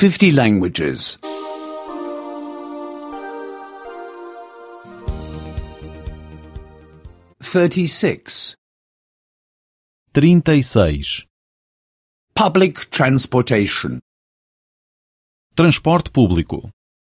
50 languages. 36. 36. Public transportation. Transporte público.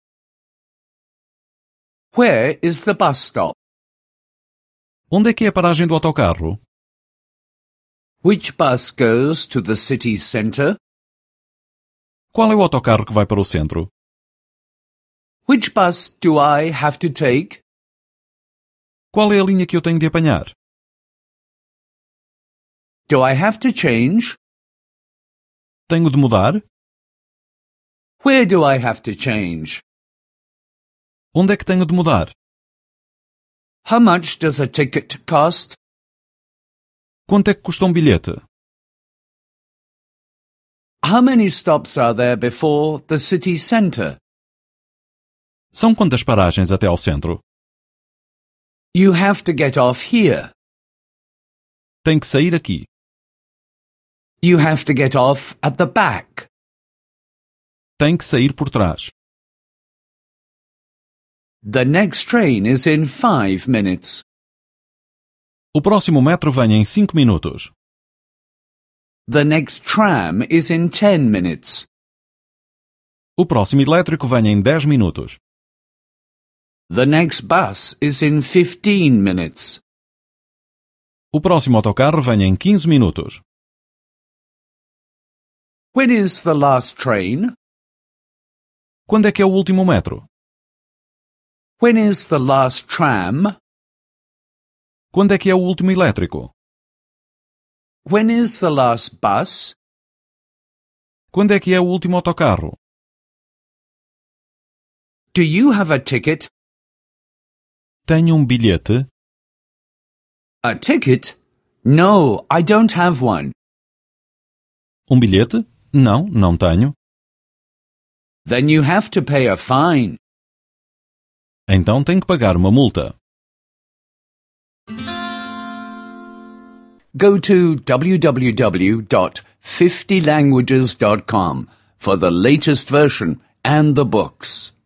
Where is the bus stop? Onde é que é a paragem do autocarro? Which bus goes to the city centre? Qual é o autocarro que vai para o centro? Which bus do I have to take? Qual é a linha que eu tenho de apanhar? Do I have to change? Tenho de mudar? Where do I have to change? Onde é que tenho de mudar? How much does a ticket cost? Quanto é que custa um bilhete? How many stops are there before the city centre? São quantas paragens até ao centro? You have to get off here. Tem que sair aqui. You have to get off at the back. Tem que sair por trás. The next train is in 5 minutes. O próximo metro vem em 5 minutos. The next tram is in 10 minutes. O próximo elétrico vem em 10 minutos. The next bus is in 15 minutes. O próximo autocarro vem em 15 minutos. When is the last train? Quando é que é o último metro? When is the last tram? Quando é que é o último elétrico? When is the last bus? Quando é que é o último autocarro? Do you have a ticket? Tenho um bilhete? A ticket? No, I don't have one. Um bilhete? Não, não tenho. Then you have to pay a fine. Então tenho que pagar uma multa. Go to www.50languages.com for the latest version and the books.